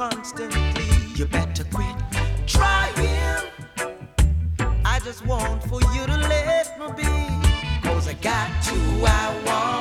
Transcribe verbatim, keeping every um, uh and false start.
constantly. You better quit trying. I just want for you to let me be. Cause I got you, I want.